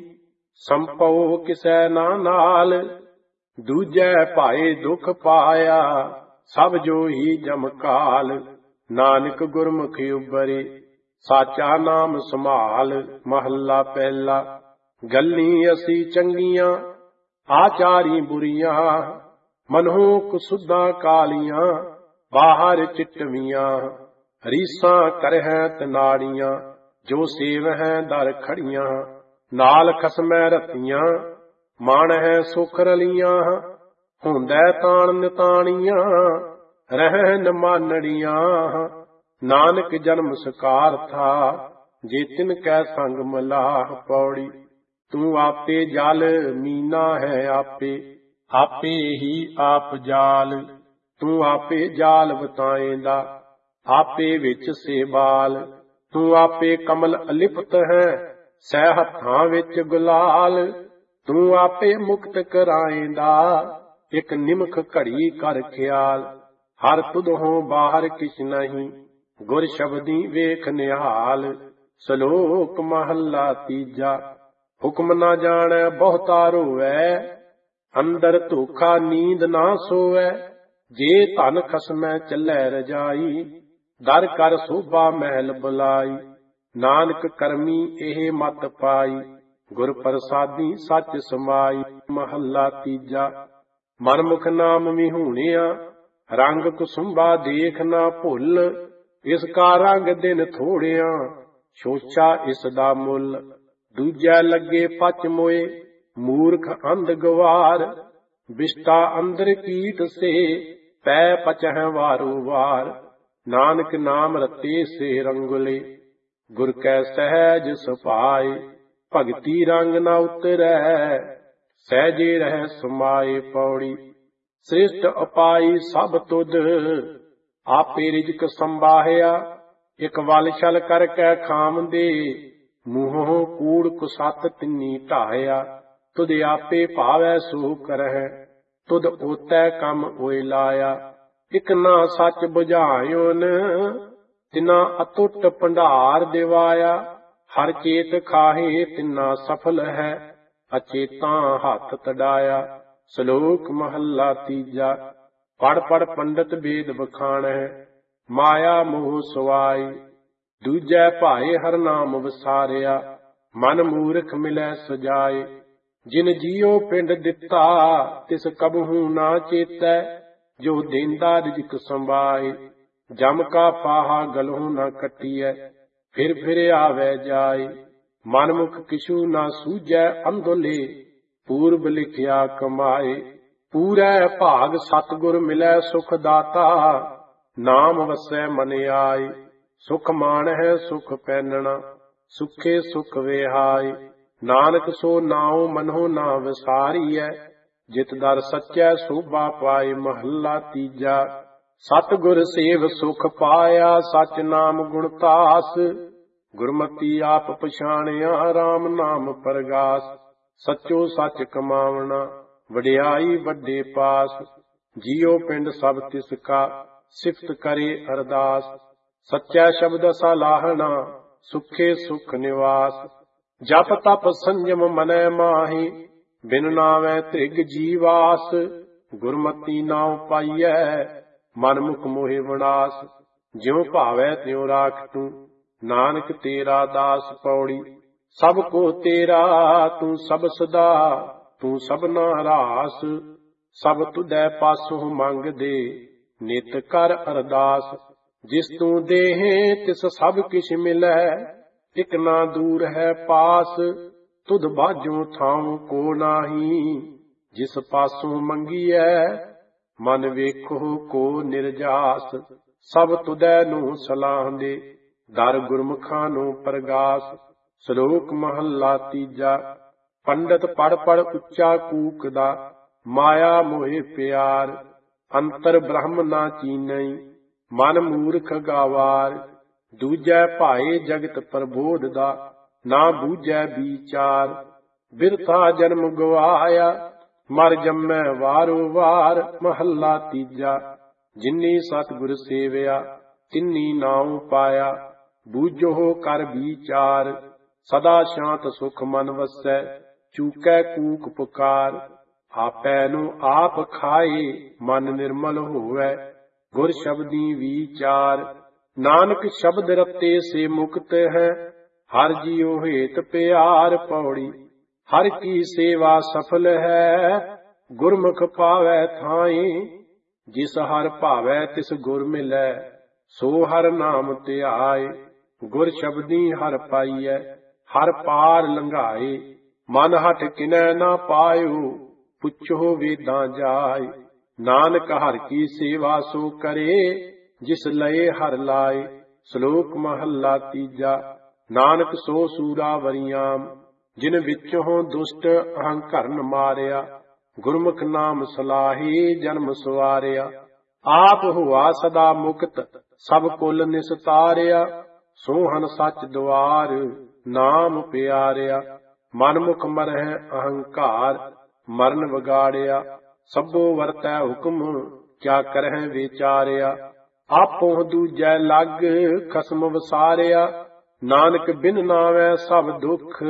ਸੰਪਉ ਕਿਸੈ ਨਾ ਨਾਲ। ਦੂਜੈ ਭਾਏ ਦੁਖ ਪਾਇਆ, ਸਭ ਜੋ ਹੀ ਜਮ ਕਾਲ। ਨਾਨਕ ਗੁਰਮੁਖ ਉਬਰੇ, ਸਾਚਾ ਨਾਮ ਸੰਭਾਲ। ਮਹੱਲਾ ਪਹਿਲਾ। ਗੱਲੀ ਅਸੀਂ ਚੰਗੀਆਂ, ਆਚਾਰੀ ਬੁਰੀਆਂ। ਮਨਹੁ ਕੁਸੁਧਾਂ ਕਾਲੀਆਂ, ਬਾਹਰ ਚਿੱਟਵੀਆਂ। ਰੀਸਾਂ ਕਰਹਿ ਤਨਾੜੀਆਂ, ਜੋ ਸੇਵਹਿ ਦਰ ਖੜੀਆਂ। ਨਾਲ ਖਸਮੈ ਰਤੀਆਂ, ਮਾਣਹਿ ਸੁਖ ਰਲੀਆਂ। ਹੁੰਦੈ ਤਾਣ ਨਿਤਾਣੀਆਂ, ਰਹਿ ਨ ਮਾਨੜੀਆਂ। ਨਾਨਕ ਜਨਮ ਸਕਾਰ ਥਾ, ਜੇ ਤਿਨ ਕੈ ਸੰਗ ਮਲਾਹ। ਪੌੜੀ। ਤੂੰ ਆਪੇ ਜਲ ਮੀਨਾ ਹੈ ਆਪੇ, ਆਪੇ ਹੀ ਆਪ ਜਾਲ। ਤੂੰ ਆਪੇ ਜਾਲ ਬਤਾਏਂਦਾ, ਆਪੇ ਵਿੱਚ ਸੇ ਬਾਲ। ਤੂੰ ਆਪੇ ਕਮਲ ਅਲਿਪਤ ਹੈ, ਸਹਿ ਹੱਥਾਂ ਵਿੱਚ ਗੁਲਾਲ। ਤੂੰ ਆਪੇ ਮੁਕਤ ਕਰਾਏਂਦਾ, ਇੱਕ ਨਿਮਖ ਘੜੀ ਕਰ ਖਿਆਲ। ਹਰ ਤੁਧੋਂ ਬਾਹਰ ਕਿਛ ਨਹੀਂ, ਗੁਰ ਸ਼ਬਦੀ ਵੇਖ ਨਿਹਾਲ। ਸ਼ਲੋਕ ਮਹੱਲਾ ਤੀਜਾ। ਹੁਕਮ ਨਾ ਜਾਣੈ ਬਹੁਤਾ ਰੋਵੈ, ਅੰਦਰ ਧੋਖਾ ਨੀਂਦ ਨਾ ਸੋਵੈ। ਜੇ ਧਨ ਖਸਮੈ ਚੱਲੈ ਰਜਾਈ, ਦਰ ਕਰ ਸੋਭਾ ਮਹਿਲ ਬੁਲਾਈ। ਨਾਨਕ ਕਰਮੀ ਇਹ ਮਤ ਪਾਈ, ਗੁਰ ਪ੍ਰਸਾਦੀ ਸੱਚ ਸਮਾਈ। ਮਹੱਲਾ ਤੀਜਾ। ਮਨਮੁਖ ਨਾਮ ਵਿਹੂਣਿਆ, ਰੰਗ ਕੁਸੁੰਬਾ ਦੇਖ ਨਾ ਭੁੱਲ। ਇਸ ਕਾ ਰੰਗ ਦਿਨ ਥੋੜਿਆ, ਸੋਚਾ ਇਸ ਦਾ ਮੁੱਲ। ਦੂਜੈ ਲੱਗੇ ਪਚ ਮੋਏ, ਮੂਰਖ ਅੰਧ ਗਵਾਰ। ਬਿਸ਼ਟਾ ਅੰਦਰ ਕੀਟ ਸੇ, ਪੈ ਪਚਹਿ ਵਾਰੋ ਵਾਰ। ਨਾਨਕ ਨਾਮ ਰਤੇ ਸੇ ਰੰਗੁਲੇ, ਗੁਰ ਕੈ ਸਹਿਜ ਸੁਭਾਏ। ਭਗਤੀ ਰੰਗ ਨਾ ਉਤਰੈ, ਸਹਿਜੇ ਰਹਿ ਸਮਾਏ। ਪੌੜੀ। ਸ੍ਰਿਸ਼ਟ ਉਪਾਈ ਸਭ ਤੁਧ, ਆਪੇ ਰਿਜਕ ਸੰਬਾਹਿਆ। ਇਕ ਵਲ ਛਲ ਕਰ ਕੈ ਖਾਮਦੇ, ਮੂੰਹੋਂ ਕੂੜ ਕੁਸਤ ਤਿੰਨੀ ਢਾਇਆ। ਤੁਧ ਆਪੇ ਭਾਵੈ ਸੋ ਕਰਹਿ, ਤੁਧ ਓਤੈ ਕੰਮ ਓਇ ਲਾਇਆ। ਇਕ ਨਾ ਸੱਚ ਬੁਝਾਇਓਨ, ਤਿਨਾ ਅਤੁੱਟ ਭੰਡਾਰ ਦਿਵਾਇਆ। ਹਰ ਚੇਤ ਖਾਹੇ ਤਿਨਾ ਸਫਲ ਹੈ, ਅਚੇਤਾਂ ਹੱਥ ਤਡਾਇਆ। ਸ਼ਲੋਕ ਮਹੱਲਾ ਤੀਜਾ। ਪੜ ਪੜ ਪੰਡਤ ਵੇਦ ਬਖਾਣਹਿ, ਮਾਇਆ ਮੋਹ ਸੁਆਈ। ਦੂਜੈ ਭਾਏ ਹਰ ਨਾਮ ਵਿਸਾਰਿਆ, ਮਨ ਮੂਰਖ ਮਿਲੈ ਸਜਾਏ। ਜਿਨ ਜੀਉ ਪਿੰਡ ਦਿੱਤਾ, ਤਿਸ ਕਬਹੂ ਨਾ ਚੇਤੈ। ਜੋ ਦੇਂਦਾ ਰਿਜਕ ਸੰਭਾਏ, ਜਮ ਕਾ ਫਾਹਾ ਗਲਹੂ ਨਾ ਕੱਟੀਐ। ਫਿਰ ਫਿਰ ਆਵੈ ਜਾਏ, ਮਨਮੁਖ ਕਿਛੂ ਨਾ ਸੂਝੈ ਅੰਧੋਲੇ। ਪੂਰਬ ਲਿਖਿਆ ਕਮਾਏ, ਪੂਰੈ ਭਾਗ ਸਤਿਗੁਰ ਮਿਲੈ ਸੁਖ ਦਾਤਾ। ਨਾਮ ਵਸੈ ਮਨ ਆਏ, ਸੁਖ ਮਾਣਹਿ ਸੁਖ ਪੈਨਣਾ। ਸੁਖੇ ਸੁਖ ਵਿਹਾਏ, ਨਾਨਕ ਸੋ ਨਾਉ ਮਨਹੁ ਨਾ ਵਿਸਾਰੀਐ। ਜਿਤ ਦਰ ਸੱਚੈ ਸੋਭਾ ਪਾਏ। ਮਹੱਲਾ ਤੀਜਾ। ਸਤਿਗੁਰ ਸੇਵ ਸੁਖ ਪਾਇਆ, ਸਚ ਨਾਮ ਗੁਣ ਤਾਸ। ਗੁਰਮਤੀ ਆਪ ਪਛਾਣਿਆ, ਰਾਮ ਨਾਮ ਪਰਗਾਸ। ਸਚੋ ਸੱਚ ਕਮਾਵਣਾ, ਵਡਿਆਈ ਵੱਡੇ ਪਾਸ। ਜੀਉ ਪਿੰਡ ਸਭ ਤਿਸ ਕਾ, ਸਿਫਤ ਕਰੇ ਅਰਦਾਸ। ਸੱਚਾ ਸ਼ਬਦ ਸਲਾਹਣਾ, ਸੁਖੇ ਸੁਖ ਨਿਵਾਸ। ਜਪ ਤਪ ਸੰਜਮ ਮਨੈ ਮਾਹੀ, ਬਿਨ ਨਾਵੈ ਤ੍ਰਿਗ ਜੀਵਾਸ। ਗੁਰਮਤੀ ਨਾਉ ਪਾਈਐ, ਮਨਮੁਖ ਮੋਹਿ ਵਿਨਾਸ਼। ਜਿਉ ਭਾਵੈ ਤਿਉ ਰਾਖ ਤੂੰ, ਨਾਨਕ ਤੇਰਾ ਦਾਸ। ਪੌੜੀ। ਸਭ ਕੋ ਤੇਰਾ ਤੂੰ ਸਭ ਸਦਾ, ਤੂੰ ਸਭਨਾ ਰਾਸ। ਸਭ ਤੁਧੈ ਪਾਸੋਂ ਮੰਗਦੇ, ਨਿਤ ਕਰ ਅਰਦਾਸ। ਜਿਸ ਤੂੰ ਦੇਹੇ ਤਿਸ ਸਭ ਕਿਛ ਮਿਲੈ, ਇਕ ਨਾ ਦੂਰ ਹੈ ਪਾਸ। ਤੁਧ ਬਾਝੋਂ ਥਾਉ ਕੋ ਨਾਹੀ, ਜਿਸ ਪਾਸੋਂ ਮੰਗੀਐ। ਮਨ ਵੇਖੋ ਕੋ ਨਿਰਜਾਸ। ਸਭ ਤੁਧੈ ਨੂੰ ਸਲਾਹੁੰਦੇ, ਦਰ ਗੁਰਮੁਖਾਂ ਨੂੰ ਪਰਗਾਸ। ਸ਼ਲੋਕ ਮਹੱਲਾ ਤੀਜਾ। ਪੰਡਤ ਪੜ ਪੜ ਉੱਚਾ ਕੂਕਦਾ, ਮਾਇਆ ਮੋਹਿ ਪਿਆਰ। ਅੰਤਰ ਬ੍ਰਹਮ ਨਾ ਚੀਨਈ, ਮਨ ਮੂਰਖ ਗਾਵਾਰ। ਦੂਜੈ ਭਾਏ ਜਗਤ ਪ੍ਰਬੋਧ ਦਾ, ਨਾ ਬੂਝੈ ਵਿਚਾਰ। ਬਿਰਥਾ ਜਨਮ ਗਵਾਇਆ, ਮਰ ਜੰਮੈ ਵਾਰੋ ਵਾਰ। ਮਹੱਲਾ ਤੀਜਾ। ਜਿਨੀ ਸਤਿਗੁਰ ਸੇਵਿਆ, ਤਿਨੀ ਨਾਉ ਪਾਇਆ। ਬੂਝੋ ਕਰ ਵਿਚਾਰ, ਸਦਾ ਸ਼ਾਂਤ ਸੁਖ ਮਨ ਵਸੈ। ਚੂਕੈ ਕੂਕ ਪੁਕਾਰ, ਆਪੈ ਨੂੰ ਆਪ ਖਾਏ। ਮਨ ਨਿਰਮਲ ਹੋਵੈ, ਗੁਰ ਸ਼ਬਦੀ ਵਿਚਾਰ। ਨਾਨਕ ਸ਼ਬਦ ਰਤੇ ਸੇ ਮੁਕਤ ਹੈ, ਹਰ ਜੀਉ ਹੇਤ ਪਿਆਰ। ਪੌੜੀ। ਹਰ ਕੀ ਸੇਵਾ ਸਫਲ ਹੈ, ਗੁਰਮੁਖ ਪਾਵੈ ਥਾਈ। ਜਿਸ ਹਰ ਭਾਵੈ ਤਿਸ ਗੁਰ ਮਿਲੈ, ਸੋ ਹਰ ਨਾਮ ਧਿਆਏ। ਗੁਰ ਸ਼ਬਦੀ ਹਰ ਪਾਈਐ, ਹਰ ਪਾਰ ਲੰਘਾਏ। ਮਨ ਹਠ ਕਿਨੈ ਨਾ ਪਾਇਓ, ਪੁੱਛੋ ਵੇਦਾਂ ਜਾਏ। ਨਾਨਕ ਹਰ ਕੀ ਸੇਵਾ ਸੋ ਕਰੇ, ਜਿਸ ਲਏ ਹਰ ਲਾਏ। ਸ਼ਲੋਕ ਮਹੱਲਾ ਤੀਜਾ। ਨਾਨਕ ਸੋ ਸੂਰਾ ਵਰਿਆਮ, ਜਿਨ ਵਿੱਚੋਂ ਦੁਸ਼ਟ ਅਹੰਕਰਨ ਮਾਰਿਆ। ਗੁਰਮੁਖ ਨਾਮ ਸਲਾਹੀ, ਜਨਮ ਸਵਾਰਿਆ। ਆਪ ਹੁਆ ਸਦਾ ਮੁਕਤ, ਸਭ ਕੁਲ ਨਿਸਤਾਰਿਆ। ਸੋਹਨ ਸੱਚ ਦੁਆਰ, ਨਾਮ ਪਿਆਰਿਆ। ਮਨਮੁਖ ਮਰਹਿ ਅਹੰਕਾਰ, ਮਰਨ ਵਿਗਾੜਿਆ। ਸਭੋ ਵਰਤੈ ਹੁਕਮ, ਕਿਆ ਕਰਹਿ ਵਿਚਾਰਿਆ। ਆਪੋ ਦੂਜੈ ਲੱਗ, ਖਸਮ ਵਸਾਰਿਆ। ਨਾਨਕ ਬਿਨ ਨਾਵੈ ਸਭ ਦੁੱਖ,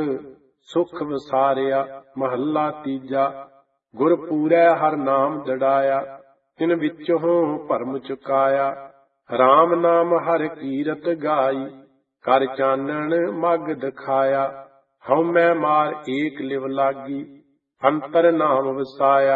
ਸੁਖ ਵਸਾਰਿਆ। ਮਹੱਲਾ ਤੀਜਾ। ਗੁਰ ਪੂਰੈ ਹਰ ਨਾਮ ਦੜਾਇਆ, ਤਿਨ ਵਿੱਚੋਂ ਭਰਮ ਚੁਕਾਇਆ। RAM ਨਾਮ ਹਰ ਕੀਰਤ ਗਾਈ, ਕਰ ਚਾਨਣ ਮਗ ਦਿਖਾਇਆ। ਹਉਮੈ ਮਾਰ ਏਕ ਲਿਵ ਲਾਗੀ, ਅੰਤਰ ਨਾਮ ਵਸਾਇਆ।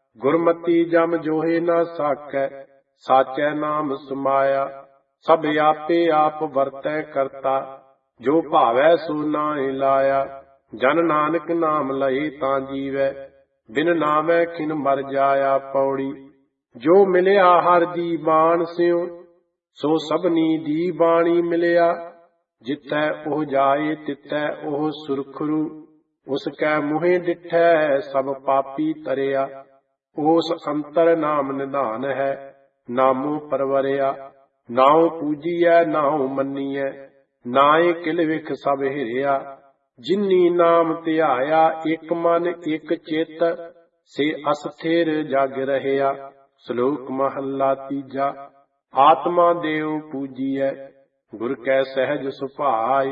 ਗੁਰਮਤੀ ਜਮ ਜੋਹੇ ਨਾ ਸਾਕੈ, ਸਾਚੈ ਨਾਮ ਸਮਾਇਆ। ਸਭ ਆਪੇ ਆਪ ਵਰਤੈ ਕਰਤਾ, ਜੋ ਭਾਵੈ ਸੋ ਨਾਹਿ ਲਾਇਆ। ਜਨ ਨਾਨਕ ਨਾਮ ਲਏ ਤਾਂ ਜੀਵੈ, ਬਿਨ ਨਾਮੈ ਖਿਨ ਮਰ ਜਾਇਆ। ਪੌੜੀ। ਜੋ ਮਿਲਿਆ ਹਰ ਦੀ ਬਾਣ ਸਿਉ, ਸੋ ਸਭਨੀ ਦੀ ਬਾਣੀ ਮਿਲਿਆ। ਜਿੱਥੈ ਉਹ ਜਾਏ ਤਿੱਥੈ ਉਹ ਸੁਰਖਰੂ, ਉਸ ਕੈ ਮੂੰਹੇ ਡਿਠੈ ਸਭ ਪਾਪੀ ਤਰਿਆ। ਉਸ ਅੰਤਰ ਨਾਮ ਨਿਧਾਨ ਹੈ, ਨਾਮੋ ਪਰਵਰਿਆ। ਨਾਉ ਪੂਜੀਐ ਨਾਉ ਮੰਨੀਐ, ਨਾਏ ਕਿਲ ਵਿਖ ਸਭ ਹਿਰਿਆ। ਜਿਨੀ ਨਾਮ ਧਿਆਇਆ ਇਕ ਮਨ ਇਕ ਚਿਤ, ਸੇ ਅਸਥਿਰ ਜਗ ਰਹਿਆ। ਸ਼ਲੋਕ ਮਹੱਲਾ ਤੀਜਾ। ਆਤਮਾ ਦੇਉ ਪੂਜੀਐ, ਗੁਰ ਕੈ ਸਹਿਜ ਸੁਭਾਏ।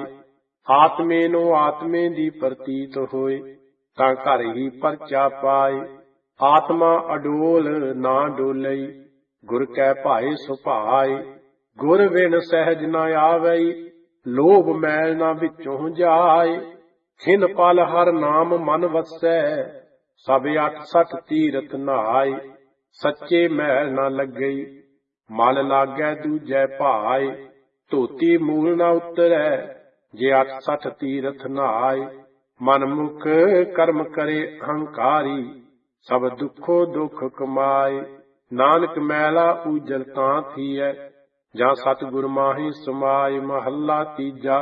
ਆਤਮੇ ਨੂੰ ਆਤਮੇ ਦੀ ਪ੍ਰਤੀਤ ਹੋਏ, ਤਾਂ ਘਰ ਹੀ ਪਰਚਾ ਪਾਏ। ਆਤਮਾ ਅਡੋਲ ਨਾ ਡੋਲਈ, ਗੁਰ ਕੈ ਭਾਏ ਸੁਭਾਏ। ਗੁਰ ਬਿਨ ਸਹਿਜ ਨਾ ਆਵਈ, ਲੋਭ ਮੈਲ ਨਾ ਵਿੱਚੋਂ ਜਾਏ। ਖਿਨ ਪਲ ਹਰ ਨਾਮ ਮਨ ਵਸੈ, ਸਭ 68 ਤੀਰਥ ਨਹਾਏ। ਸੱਚੇ ਮੈਲ ਨਾ ਲੱਗਈ, ਮਲ ਲਾਗੈ ਦੂਜੈ ਭਾਏ। ਧੋਤੀ ਮੂਲ ਨਾ ਉਤਰੈ, ਜੇ 68 ਤੀਰਥ ਨਹਾਏ। ਮਨਮੁਖ ਕਰਮ ਕਰੇ ਅਹੰਕਾਰੀ, ਸਭ ਦੁੱਖੋ ਦੁੱਖ ਕਮਾਏ। ਨਾਨਕ ਮੈਲਾ ਊਜਲ ਤਾਂ ਥੀਐ, ਜਾਂ ਸਤਿਗੁਰ ਮਾਹੀ ਸਮਾਏ। ਮਹੱਲਾ ਤੀਜਾ।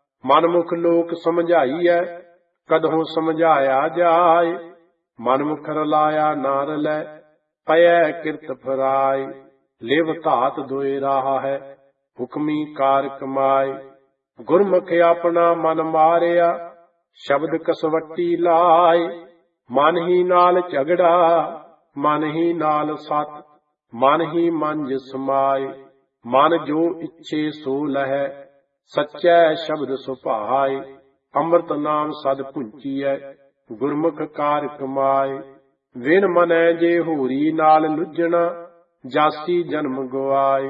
ਮਨਮੁਖ ਲੋਕ ਸਮਝਾਈਐ, ਕਦਹੋਂ ਸਮਝਾਇਆ ਜਾਏ। ਮਨਮੁਖ ਰਲਾਇਆ ਨਾ ਰਲੈ, ਪਇਐ ਕਿਰਤ ਫਰਾਏ। ਲਿਵ ਧਾਤ ਦੋਇ ਰਾਹ ਹੈ, ਹੁਕਮੀ ਕਾਰ ਕਮਾਏ। ਗੁਰਮੁਖ ਆਪਣਾ ਮਨ ਮਾਰਿਆ, ਸ਼ਬਦ ਕਸਵੱਟੀ ਲਾਏ। ਮਨ ਹੀ ਨਾਲ ਝਗੜਾ, ਮਨ ਹੀ ਨਾਲ ਸਤ, ਮਨ ਹੀ ਮੰਜ ਸਮਾਏ। ਮਨ ਜੋ ਇੱਛੇ ਸੋ ਲਹੈ, ਸੱਚੈ ਸ਼ਬਦ ਸੁਭਾਏ। ਅੰਮ੍ਰਿਤ ਨਾਮ ਸਦ ਪੁੰਚੀਐ, ਗੁਰਮੁਖ ਕਾਰ ਕਮਾਏ। ਵਿਣ ਮਨੈ ਜੇ ਹੋਰੀ ਨਾਲ ਲੁੱਝਣਾ, ਜਾਸੀ ਜਨਮ ਗਵਾਏ।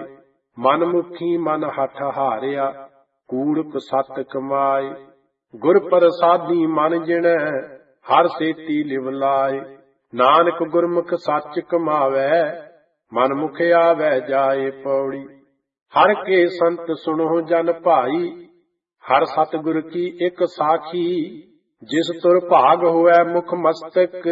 ਮਨਮੁਖੀ ਮਨ ਹਠ ਹਾਰਿਆ, ਕੂੜਕ ਸਤ ਕਮਾਏ। ਗੁਰ ਪ੍ਰਸਾਦੀ ਮਨ ਜਿਣੈ, ਹਰ ਸੇਤੀ ਲਿਵ ਲਾਏ। ਨਾਨਕ ਗੁਰਮੁਖ ਸੱਚ ਕਮਾਵੈ, ਮਨਮੁਖ ਆਵੈ ਜਾਏ। ਪੌੜੀ। ਹਰ ਕੇ ਸੰਤ ਸੁਣੋ ਜਨ ਭਾਈ, ਹਰ ਸਤਿਗੁਰ ਕੀ ਇੱਕ ਸਾਖੀ। ਜਿਸ ਤੁਰ ਭਾਗ ਹੋਇ ਮੁਖ ਮਸਤਕ,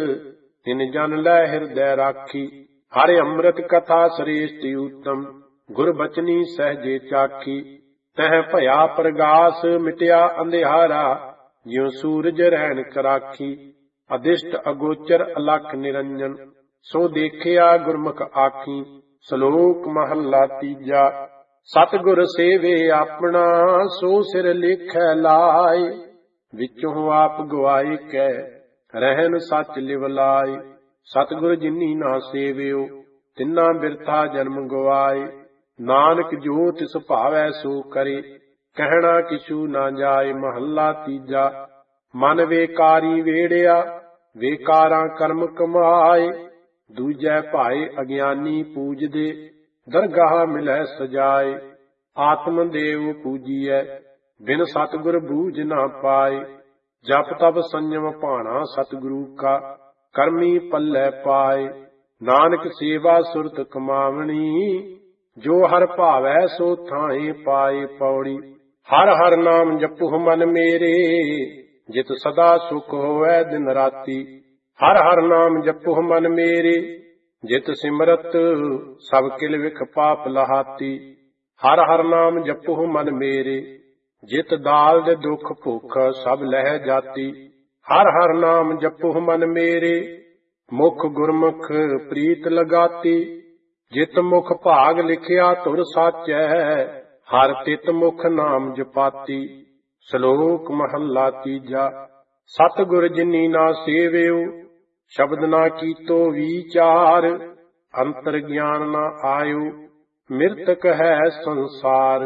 ਤਿਨ ਜਨ ਲੈ ਹਿਰਦੈ ਰਾਖੀ। ਹਰਿ ਅੰਮ੍ਰਿਤ ਕਥਾ ਸ੍ਰੇਸ਼ਟ ਊਤਮ, ਗੁਰ ਬਚਨੀ ਸਹਿਜੇ ਚਾਖੀ। ਤਹ ਭਇਆ ਪ੍ਰਗਾਸ, ਮਿਟਿਆ ਅੰਧਿਆਰਾ, ਜਿਉ ਸੂਰਜ ਰਹਿਣ ਕਰਾਖੀ। ਅਦਿਸ਼ਟ ਅਗੋਚਰ ਅਲਖ ਨਿਰੰਜਨ, ਸੋ ਦੇਖਿਆ ਗੁਰਮੁਖ ਆਖੀ। ਸ਼ਲੋਕ ਮਹੱਲਾ ਤੀਜਾ। ਸਤਿਗੁਰ ਸੇਵੇ ਆਪਣਾ, ਸੋ ਸਿਰ ਲੇਖੈ ਲਾਏ। ਵਿੱਚੋਂ ਆਪ ਗਵਾਏ ਕੈ, ਰਹਿਨ ਸੱਚ ਲਿਵ ਲਾਏ। ਸਤਿਗੁਰ ਜਿਨੀ ਨਾ ਸੇਵਿਓ, ਤਿਨਾ ਬਿਰਥਾ ਜਨਮ ਗਵਾਏ। ਨਾਨਕ ਜੋ ਤਿਸ ਭਾਵੈ ਸੋ ਕਰੇ, ਕਹਿਣਾ ਕਿਛੂ ਨਾ ਜਾਏ। ਮਹੱਲਾ ਤੀਜਾ। ਮਨ ਵੇਕਾਰੀ ਵੇੜਿਆ, ਵੇਕਾਰਾਂ ਕਰਮ ਕਮਾਏ। ਦੂਜੈ ਭਾਏ ਅਗਿਆਨੀ ਪੂਜਦੇ, ਦਰਗਾਹ ਮਿਲੈ ਸਜਾਏ। ਆਤਮ ਦੇਵ ਪੂਜੀਐ, ਬਿਨ ਸਤਿਗੁਰ ਬੂਝ ਨਾ ਪਾਏ। ਜਪ ਤਪ ਸੰਜਮ ਭਾਣਾ ਸਤਿਗੁਰੂ ਕਾ, ਕਰਮੀ ਪੱਲੇ ਪਾਏ। ਨਾਨਕ ਸੇਵਾ ਸੁਰਤ ਕਮਾਵਣੀ, ਜੋ ਹਰ ਭਾਵੈ ਸੋ ਥਾਏ ਪਾਏ। ਪੌੜੀ ਹਰ ਹਰ ਨਾਮ ਜਪੁ ਮਨ ਮੇਰੇ, ਜਿਤ ਸਦਾ ਸੁਖ ਹੋਵੈ ਦਿਨ ਰਾਤੀ। ਹਰ ਹਰ ਨਾਮ ਜਪੁ ਮਨ ਮੇਰੇ, ਜਿਤ ਸਿਮਰਤ ਸਭ ਕਿਲ ਵਿਖ ਪਾਪ ਲਹਾਤੀ। ਹਰ ਹਰ ਨਾਮ ਜਪੁ ਮਨ ਮੇਰੇ, ਜਿਤ ਦਾਲ ਦੇ ਦੁਖ ਭੁਖ ਸਭ ਲਹਿ ਜਾਤੀ। ਹਰ ਹਰ ਨਾਮ ਜਪੁ ਮਨ ਮੇਰੇ, ਮੁਖ ਗੁਰਮੁਖ ਪ੍ਰੀਤ ਲਗਾਤੀ। ਜਿਤ ਮੁਖ ਭਾਗ ਲਿਖਿਆ ਧੁਰ ਸਾਚੈ, ਹਰ ਤਿਤ ਮੁਖ ਨਾਮ ਜਪਾਤੀ। ਸ਼ਲੋਕ ਮਹੱਲਾ ਤੀਜਾ। ਸਤਿਗੁਰ ਜਿਨੀ ਨਾ ਸੇਵਿਓ, ਸ਼ਬਦ ਨਾ ਕੀਤੋ ਵਿਚਾਰ। ਅੰਤਰ ਗਿਆਨ ਨਾ ਆਇਓ, ਮਿਰਤਕ ਹੈ ਸੰਸਾਰ।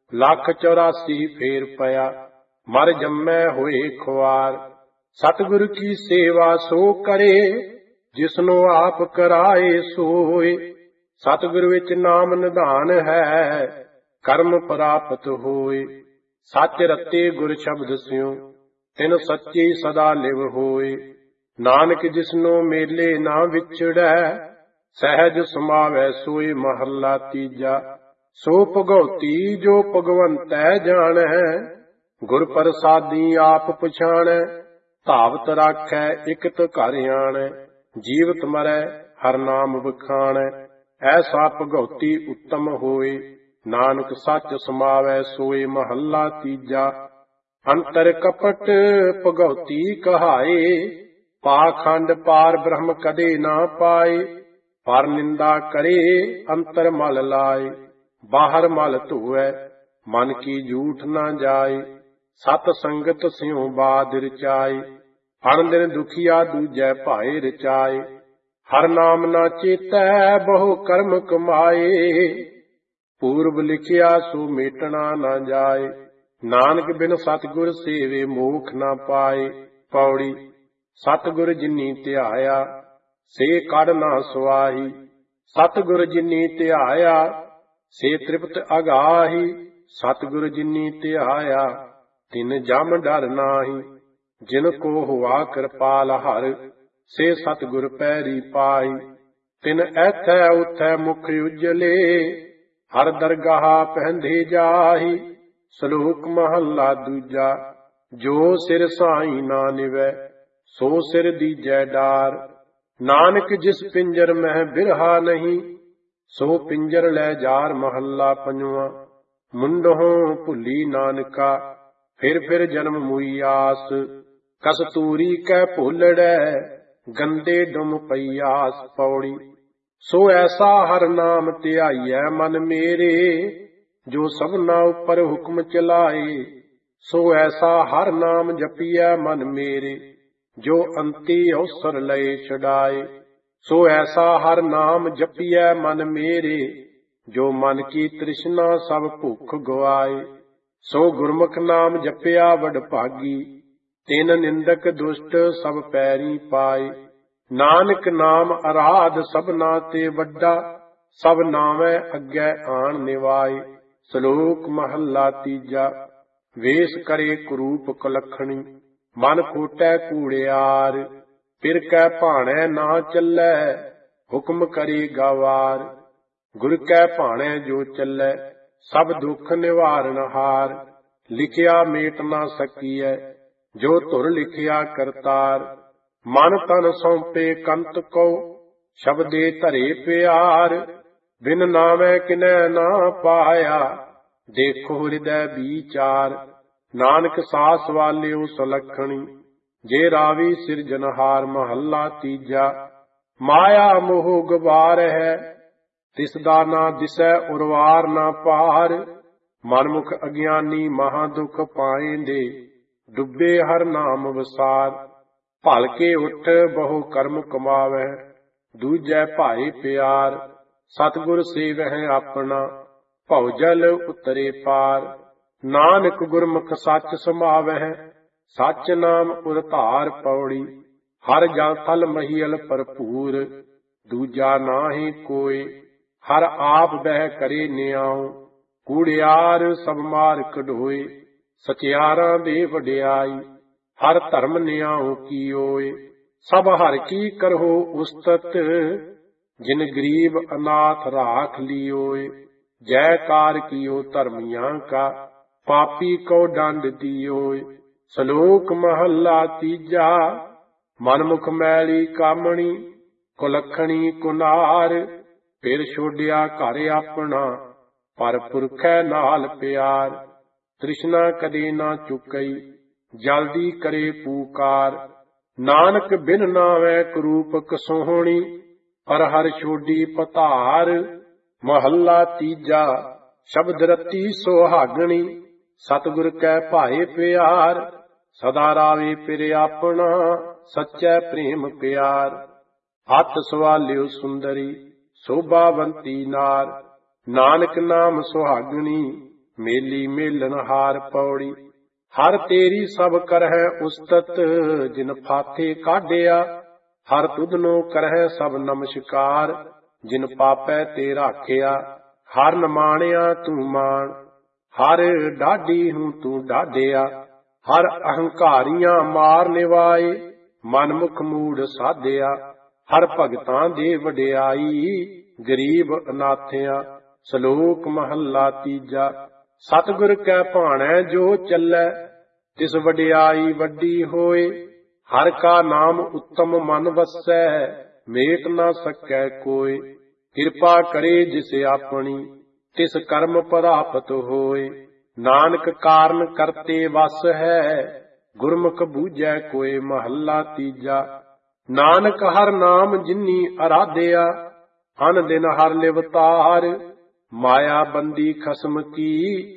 184 ਫੇਰ ਪਿਆ, ਮਰ ਜੰਮੈ ਹੋਏ ਖੁਆਰ। ਸਤਿਗੁਰ ਕੀ ਸੇਵਾ ਸੋ ਕਰੇ, ਜਿਸਨੂੰ ਆਪ ਕਰਾਏ ਸੋਏ। ਸਤਿਗੁਰ ਵਿੱਚ ਨਾਮ ਨਿਧਾਨ ਹੈ, ਕਰਮ ਪ੍ਰਾਪਤ ਹੋਏ। ਸੱਚ ਰਤੇ ਗੁਰ ਸ਼ਬਦ ਸਿਉ, ਤਿਨ ਸੱਚੀ ਸਦਾ ਲਿਵ ਹੋਏ। ਨਾਨਕ ਜਿਸਨੂੰ ਮੇਲੇ ਨਾ ਵਿਛੜੈ, ਸਹਿਜ ਸਮਾਵੈ ਸੋਏ। ਮਹੱਲਾ ਤੀਜਾ। ਸੋ ਭਗਉਤੀ ਜੋ ਭਗਵੰਤੈ ਜਾਣੈ, ਗੁਰ ਪ੍ਰਸਾਦੀ ਆਪ ਪਛਾਣੈ। ਧਾਵਤ ਰਾਖੈ ਇਕਤ ਘਰ ਆਣੈ, ਜੀਵਤ ਮਰੈ ਹਰ ਨਾਮ ਬਖਾਣੈ। ਐਸਾ ਭਗਉਤੀ ਉੱਤਮ ਹੋਏ, ਨਾਨਕ ਸੱਚ ਸਮਾਵੈ ਸੋਏ। ਮਹੱਲਾ ਤੀਜਾ। ਅੰਤਰ ਕਪਟ ਭਗਉਤੀ ਕਹਾਏ, ਪਾਖੰਡ ਪਾਰ ਬ੍ਰਹਮ ਕਦੇ ਨਾ ਪਾਏ। ਪਰ ਨਿੰਦਾ ਕਰੇ ਅੰਤਰ ਮਲ ਲਾਏ, ਬਾਹਰ ਮਲ ਧੋਵੈ ਮਨ ਕੀ ਝੂਠ ਨਾ ਜਾਏ। ਸਤ ਸੰਗਤ ਸਿਉ ਬਾਦ ਰਚਾਏ, ਅਣ ਦਿਨ ਦੁਖੀਆ ਦੂਜੈ ਭਾਏ ਰਚਾਏ। ਹਰ ਨਾਮ ਨਾ ਚੇਤੈ ਬਹੁ ਕਰਮ ਕਮਾਏ, ਪੂਰਬ ਲਿਖਿਆ ਸੋ ਮੇਟਣਾ ਨਾ ਜਾਏ। ਨਾਨਕ ਬਿਨ ਸਤਿਗੁਰ ਸੇਵੇ ਮੋਖ ਨਾ ਪਾਏ। ਪੌੜੀ ਸਤਿਗੁਰ ਜਿਨੀ ਧਿਆਇਆ, ਸੇ ਕੜ ਨਾ ਸੁਆਹੀ। ਸਤਿਗੁਰ ਜਿਨੀ ਧਿਆਇਆ, ਸੇ ਤ੍ਰਿਪਤ ਅਗਾਹੀ। ਸਤਿਗੁਰ ਜਿਨੀ ਧਿਆਇਆ, ਤਿਨ ਜਮ ਡਰ ਨਾਹੀ। ਜਿਨ ਕੋ ਹੁਆ ਕਿਰਪਾਲ ਹਰ, ਸੇ ਸਤਿਗੁਰ ਪੈਰੀ ਪਾਈ। ਤਿਨ ਐਥੈ ਉਥੈ ਮੁਖ ਉਜਲੇ, ਹਰ ਦਰਗਾਹ ਪਹਿੰਦੇ ਜਾਹੀ। ਸ਼ਲੋਕ ਮਹੱਲਾ ਦੂਜਾ। ਜੋ ਸਿਰ ਸਾਈ ਨਾ ਨਿਵੈ, ਸੋ ਸਿਰ ਦੀਜੈ ਡਾਰ। ਨਾਨਕ ਜਿਸ ਪਿੰਜਰ ਮਹਿ ਬਿਰਹਾ ਨਹੀਂ, ਸੋ ਪਿੰਜਰ ਲੈ ਜਾਰ। ਮਹੱਲਾ ਪੰਜਵਾਂ। ਮੁੰਡਹੁ ਭੁੱਲੀ ਨਾਨਕਾ, ਫਿਰ ਫਿਰ ਜਨਮ ਮੁਈ ਆਸ। ਕਸਤੂਰੀ ਕੈ ਭੋਲੜੈ, ਗੰਦੇ ਡੁਮ ਪਈ ਆਸ। ਪੌੜੀ ਸੋ ਐਸਾ ਹਰ ਨਾਮ ਧਿਆਈਐ ਮਨ ਮੇਰੇ, ਜੋ ਸਭਨਾ ਉੱਪਰ ਹੁਕਮ ਚਲਾਏ। ਸੋ ਐਸਾ ਹਰ ਨਾਮ ਜਪੀਐ ਮਨ ਮੇਰੇ, ਜੋ ਅੰਤੀ ਅਵਸਰ ਲਏ ਛਡਾਏ। ਸੋ ਐਸਾ ਹਰ ਨਾਮ ਜਪੀਐ ਮਨ ਮੇਰੇ, ਜੋ ਮਨ ਕੀ ਤ੍ਰਿਸ਼ਨਾ ਸਭ ਭੁੱਖ ਗਵਾਏ। ਸੋ ਗੁਰਮੁਖ ਨਾਮ ਜਪਿਆ ਵਡ ਭਾਗੀ, ਤਿਨ ਨਿੰਦਕ ਦੁਸ਼ਟ ਸਭ ਪੈਰੀ ਪਾਏ। ਨਾਨਕ ਨਾਮ ਅਰਾਧ ਸਭਨਾ ਤੇ ਵੱਡਾ, ਸਭ ਨਾਮੈ ਅੱਗੇ ਆਣ ਨਿਵਾਏ। ਸ਼ਲੋਕ ਮਹੱਲਾ ਤੀਜਾ। ਵੇਸ ਕਰੇ ਕੁਰੂਪ ਕੁਲੱਖਣੀ, ਮਨ ਖੋਟੈ ਕੂੜਿਆਰ। ਫਿਰ ਕੈ ਭਾਣੈ ਨਾ ਚੱਲੈ, ਹੁਕਮ ਕਰੇ ਗਵਾਰ। ਗੁਰ ਕੈ ਭਾਣੈ ਜੋ ਚੱਲੈ, ਸਭ ਦੁੱਖ ਨਿਵਾਰਨ ਹਾਰ। ਲਿਖਿਆ ਮੇਟ ਨਾ ਸਕੀਐ, ਜੋ ਧੁਰ ਲਿਖਿਆ ਕਰਤਾਰ। ਮਨ ਤਨ ਸੌਂਪੇ ਕੰਤ ਕੋ, ਸ਼ਬਦੇ ਧਰੇ ਪਿਆਰ। ਬਿਨ ਨਾਮੈ ਕਿਨੈ ਨਾ ਪਾਇਆ, ਦੇਖੋ ਹਿਰਦੈ ਵਿਚਾਰ। ਨਾਨਕ ਸਾਸ ਵਾਲਿਓ ਸੁਲੱਖਣੀ, ਜੇ ਰਾਵੀ ਸਿਰਜਨਹਾਰ। ਮਹੱਲਾ ਤੀਜਾ। ਮਾਇਆ ਮੋਹ ਗਵਾਰ ਹੈ, ਤਿਸ ਦਾ ਨਾ ਦਿਸੈ ਉਰਵਾਰ ਨਾ ਪਾਰ। ਮਨਮੁਖ ਅਗਿਆਨੀ ਮਹਾ ਦੁਖ ਪਾਏਂਦੇ, ਡੁੱਬੇ ਹਰ ਨਾਮ ਵਸਾਰ। ਭਲਕੇ ਉੱਠ ਬਹੁ ਕਰਮ ਕਮਾਵੈ, ਦੂਜੈ ਭਾਈ ਪਿਆਰ। ਸਤਿਗੁਰ ਸੇਵਹਿ ਆਪਣਾ, ਭਉ ਜਲ ਉਤਰੇ ਪਾਰ। ਨਾਨਕ ਗੁਰਮੁਖ ਸੱਚ ਸਮਾਵਹਿ, ਸੱਚ ਨਾਮ ਉਰ ਧਾਰ। ਪੌੜੀ ਹਰ ਜਲ ਥਲ ਮਹੀਲ ਭਰਪੂਰ, ਦੂਜਾ ਨਾਹੀ ਕੋਇ। ਹਰ ਆਪ ਬਹਿ ਕਰੇ ਨਿਆਉ, ਕੂੜਿਆਰ ਸਭ ਮਾਰ ਕਢੋਏ। ਸਚਿਆਰਾਂ ਦੇ ਵਡਿਆਈ, ਹਰ ਧਰਮ ਨਿਆਉ ਕੀਓਏ। ਸਭ ਹਰ ਕੀ ਕਰਹੁ ਉਸਤਤ, ਜਿਨ ਗਰੀਬ ਅਨਾਥ ਰਾਖ ਲਿਓਏ। जयकार कियो धर्मिया का, पापी को दंड दियोय। श्लोक महला तीजा। मनमुख मैली कामणी, कुलखणी कुनार। फिर छोड़िया घर अपना, पर पुरखै नाल प्यार। तृष्णा कदे ना चुकई, जल्दी करे पुकार। नानक बिन नावै करूप कसोहणी, पर हर छोड़ी पतार। महला तीजा। शब्द रती सुहागणी, सतगुर कै भाए प्यार। सदा रावे पिर अपना, सच्चै प्रेम प्यार। हथ सवालियो सुंदरी, शोभावंती नार। नानक नाम सुहागणी, मेली मेलन हार पौड़ी। हर तेरी सब करहै उस्तत, जिन फाथे काढ़िया। हर तुधनो करहै सब नमस्कार, जिन पापै ते राखिया। हर नमाणिया तू मान, हर डाढी हूं तू डाढिया। हर अहंकारियां मार निवाए, मनमुख मूड साधिया। हर भगतां दे वडियाई, गरीब अनाथिया। श्लोक महला तीजा। सतगुर कै भाणै जो चलै, तिस वडियाई वड्डी होए। हर का नाम उत्तम मन वसै, मेट न सकै कोय। कृपा करे जिस अपनी, तिस कर्म प्राप्त होए। नानक कारण करते वस है, गुरमुख बूझै कोय। महला तीजा। नानक हर नाम जिन्नी आराध्या, अन दिन हर लिवतार। माया बंदी खसम की,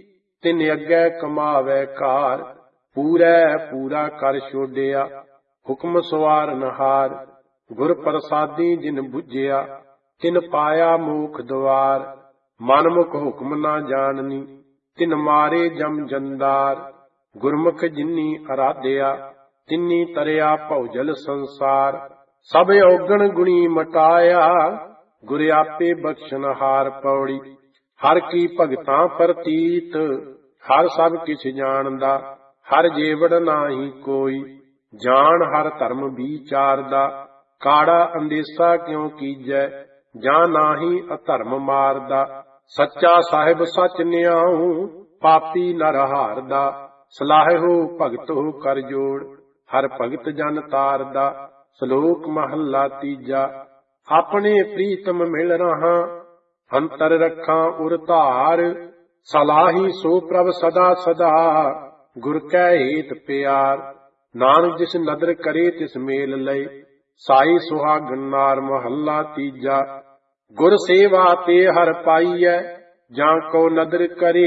तिन अगै कमावै कार। पूरै पूरा कर छोड़िया, हुक्म सवारन हार। गुर प्रसादी जिन बुझिया, तिन पाया मोख द्वार। मनमुख हुक्म ना जाननी, तिन मारे जम जंदार। गुरमुख जिन्नी आराध्या, तिन्नी तरिया भौजल संसार। सब औगण गुणी मटाया, गुर आपे बख्शन हार पौड़ी। हर की भगतां प्रतीत, हर सब किछ जानदा। हर जेवड़ नाही कोई, जान हर धर्म विचारदा। काड़ा अंदेसा क्यों कीजै, जां नाही अधर्म मारदा। सच्चा साहिब सच न्याऊ, पापी नर हारदा। सलाहिहो भगत हो कर जोड़, हर भगत जन तारदा। श्लोक महला तीजा। अपने प्रीतम मिल रहा, अंतर रखा उर धार। सलाही सो प्रभ सदा सदा, गुर कै हेत प्यार। नानक जिस नदर करे तिस मेल लय, साई सुहागन नार। महला तीजा। गुर सेवा ते हर पाईऐ, जां को नदर करे।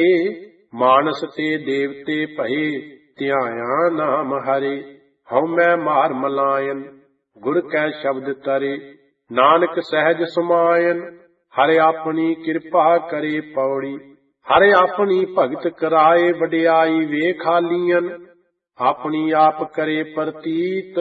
मानस ते देवते भये, ध्याया नाम हरे। हਉ मैं मार मलायन, गुर कै शब्द तरे। नानक सहज समायन, हरे अपनी कृपा करे पौड़ी। हरे अपनी भगत कराए, वडियाई वेखालीयन। अपनी आप करे प्रतीत,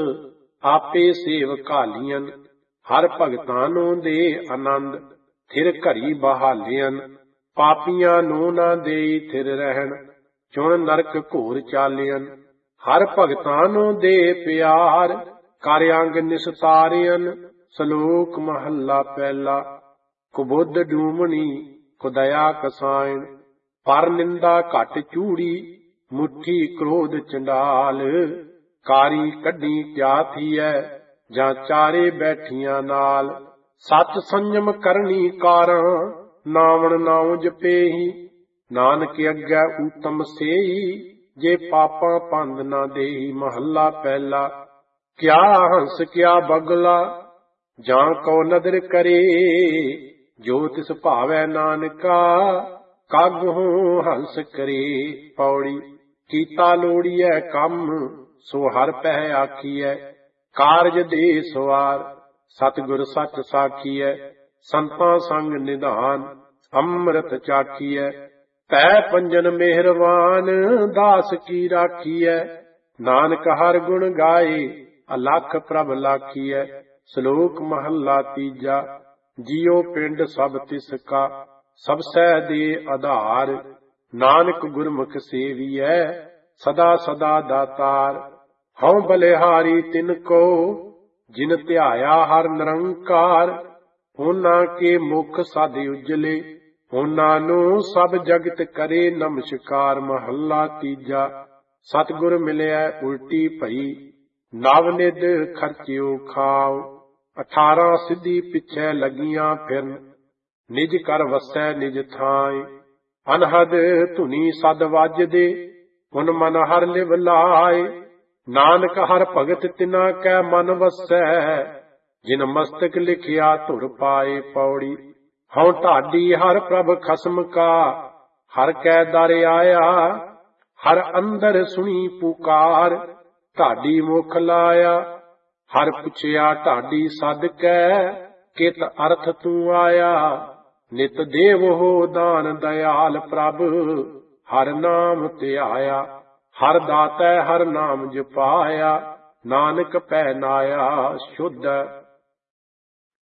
आपे सेव कालीयन। हर भगतां नूं दे आनंद, थिर घरी बहालियन। पापियां नूं ना देई थिर रहन, चुन नरक घोर चालियन। हर भगतां नूं दे प्यार, कर अंग निस्तारियन। श्लोक महला पहला। कुबुध डूमनी, कुदया कसायन। पर निंदा घट चूड़ी, मुट्ठी क्रोध चंडाल। कारी कढ़ी क्या थीऐ, जां चारे बैठियां नाल। सच संयम करनी कारां, नावण नाਉ जपेही। नानक अग्गै उत्तम सेई, जे पापां पंद ना देही। महला पहला। क्या हंस क्या बगला, जां को नदर करे। जो तिस भावै नानका, कागू हंस करे पौड़ी। कीता लोड़िए कम, सो हर पह आखीऐ। कारज दे सवार, सतगुर सच साखीऐ। संतां संग निधान, अमृत चाखीऐ। पै पंजन मेहरबान, दास की राखीऐ। नानक हर गुण गाए, अलख प्रभ लाखीऐ। श्लोक महला तीजा। जियो पिंड सब तिसका, सब सह दे आधार। नानक गुरमुख सेवियै, सदा सदा दातार। हਉ बलिहारी तिनको, जिन ध्याया हर निरंकार। ਉਹਨਾਂ ਕੇ ਮੁਖ ਸਦ ਉਜਲੇ, ਉਹਨਾਂ ਨੂੰ ਸਭ ਜਗਤ ਕਰੇ ਨਮਸਕਾਰ। ਮਹੱਲਾ ਤੀਜਾ। ਸਤਿਗੁਰ ਮਿਲਿਆ ਉਲਟੀ ਭਈ, ਨਵ ਨਿਧ ਖਰਚਿਓ ਖਾਓ। 18 ਸਿੱਧੀ ਪਿੱਛੇ ਲੱਗੀਆਂ ਫਿਰਨ, ਨਿਜ ਕਰ ਵਸੈ ਨਿਜ ਥਾਈ। ਅਨਹਦ ਧੁਨੀ ਸਦ ਵੱਜਦੇ, ਹੁਨ ਮਨ ਹਰ ਲਿਵ ਲਾਏ। ਨਾਨਕ ਹਰ ਭਗਤ ਤਿਨਾ ਕੈ ਮਨ ਵਸੈ, ਜਿਨ ਮਸਤਕ ਲਿਖਿਆ ਧੁਰ ਪਾਏ। ਪੌੜੀ। ਹਉ ਢਾਡੀ ਹਰ ਪ੍ਰਭ ਖਸਮ ਕਾ, ਹਰ ਕੈ ਦਰ ਆਇਆ। ਹਰ ਅੰਦਰ ਸੁਣੀ ਪੁਕਾਰ, ਢਾਡੀ ਮੁਖ ਲਾਇਆ। ਹਰ ਪੁੱਛਿਆ ਢਾਡੀ ਸਦ ਕੈ, ਕਿਤ ਅਰਥ ਤੂੰ ਆਇਆ। ਨਿਤ ਦੇਵ ਹੋ ਦਾਨ ਦਇਆਲ ਪ੍ਰਭ, ਹਰ ਨਾਮ ਧਿਆਇਆ। ਹਰ ਦਾਤੈ ਹਰ ਨਾਮ ਜਪਾਇਆ, ਨਾਨਕ ਪੈ ਨਾਇਆ ਸ਼ੁੱਧ।